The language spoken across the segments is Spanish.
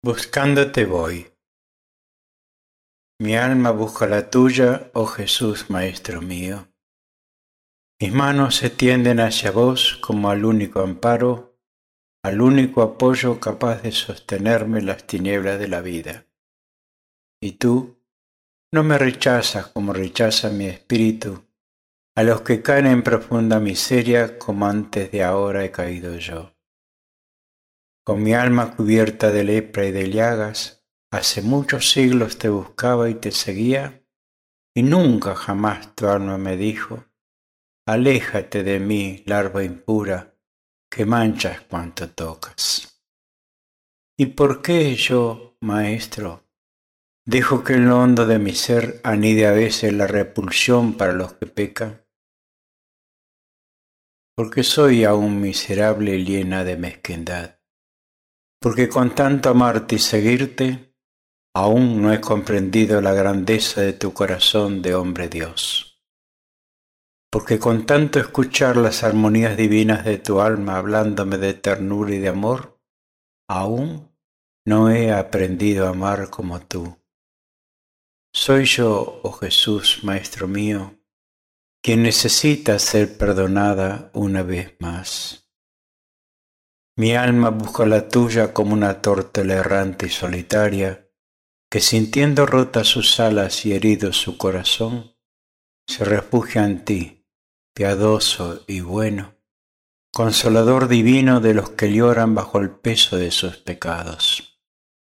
Buscándote voy. Mi alma busca la tuya, oh Jesús, Maestro mío. Mis manos se tienden hacia vos como al único amparo, al único apoyo capaz de sostenerme en las tinieblas de la vida. Y tú no me rechazas como rechaza mi espíritu a los que caen en profunda miseria como antes de ahora he caído yo. Con mi alma cubierta de lepra y de llagas, hace muchos siglos te buscaba y te seguía, y nunca jamás tu alma me dijo, aléjate de mí, larva impura, que manchas cuanto tocas. ¿Y por qué yo, Maestro, dejo que en lo hondo de mi ser anide a veces la repulsión para los que pecan? Porque soy aún miserable y llena de mezquindad. Porque con tanto amarte y seguirte, aún no he comprendido la grandeza de tu corazón de hombre Dios. Porque con tanto escuchar las armonías divinas de tu alma hablándome de ternura y de amor, aún no he aprendido a amar como tú. Soy yo, oh Jesús, Maestro mío, quien necesita ser perdonada una vez más. Mi alma busca la tuya como una tórtola errante y solitaria, que sintiendo rotas sus alas y herido su corazón, se refugia en ti, piadoso y bueno, consolador divino de los que lloran bajo el peso de sus pecados.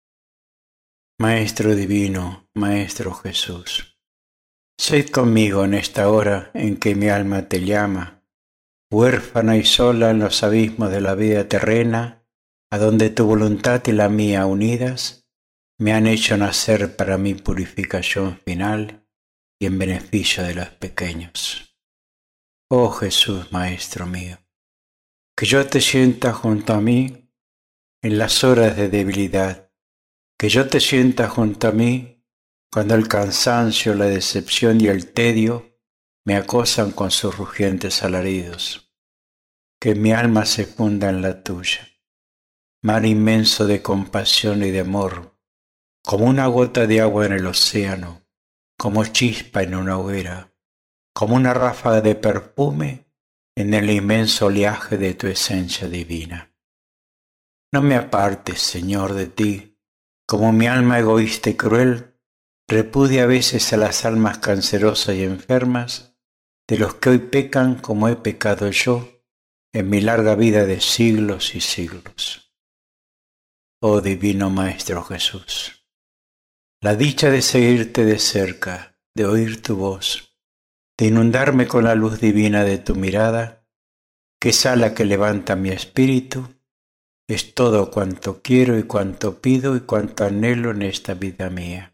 Maestro divino, Maestro Jesús, sed conmigo en esta hora en que mi alma te llama, huérfana y sola en los abismos de la vida terrena, a donde tu voluntad y la mía unidas me han hecho nacer para mi purificación final y en beneficio de los pequeños. Oh Jesús, Maestro mío, que yo te sienta junto a mí en las horas de debilidad, que yo te sienta junto a mí cuando el cansancio, la decepción y el tedio me acosan con sus rugientes alaridos, que mi alma se funda en la tuya, mar inmenso de compasión y de amor, como una gota de agua en el océano, como chispa en una hoguera, como una ráfaga de perfume en el inmenso oleaje de tu esencia divina. No me apartes, Señor, de ti, como mi alma egoísta y cruel repudia a veces a las almas cancerosas y enfermas de los que hoy pecan como he pecado yo en mi larga vida de siglos y siglos. Oh Divino Maestro Jesús, la dicha de seguirte de cerca, de oír tu voz, de inundarme con la luz divina de tu mirada, que es ala que levanta mi espíritu, es todo cuanto quiero y cuanto pido y cuanto anhelo en esta vida mía.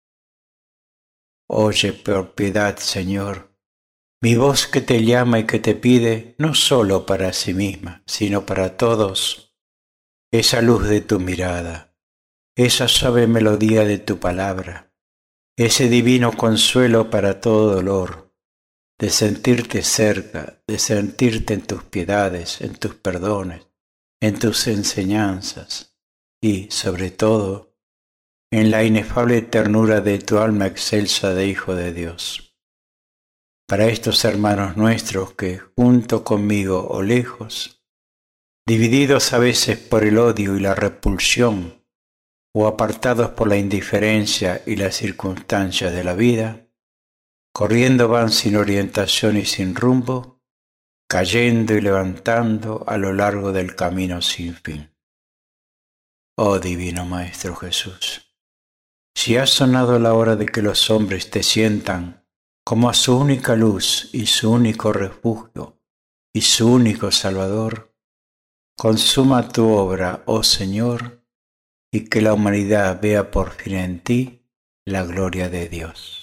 Oye por piedad, Señor, mi voz que te llama y que te pide, no solo para sí misma, sino para todos, esa luz de tu mirada, esa suave melodía de tu palabra, ese divino consuelo para todo dolor, de sentirte cerca, de sentirte en tus piedades, en tus perdones, en tus enseñanzas y, sobre todo, en la inefable ternura de tu alma excelsa de Hijo de Dios. Para estos hermanos nuestros que, junto conmigo o lejos, divididos a veces por el odio y la repulsión, o apartados por la indiferencia y las circunstancias de la vida, corriendo van sin orientación y sin rumbo, cayendo y levantando a lo largo del camino sin fin. Oh Divino Maestro Jesús, si ha sonado la hora de que los hombres te sientan como a su única luz y su único refugio y su único Salvador, consuma tu obra, oh Señor, y que la humanidad vea por fin en ti la gloria de Dios.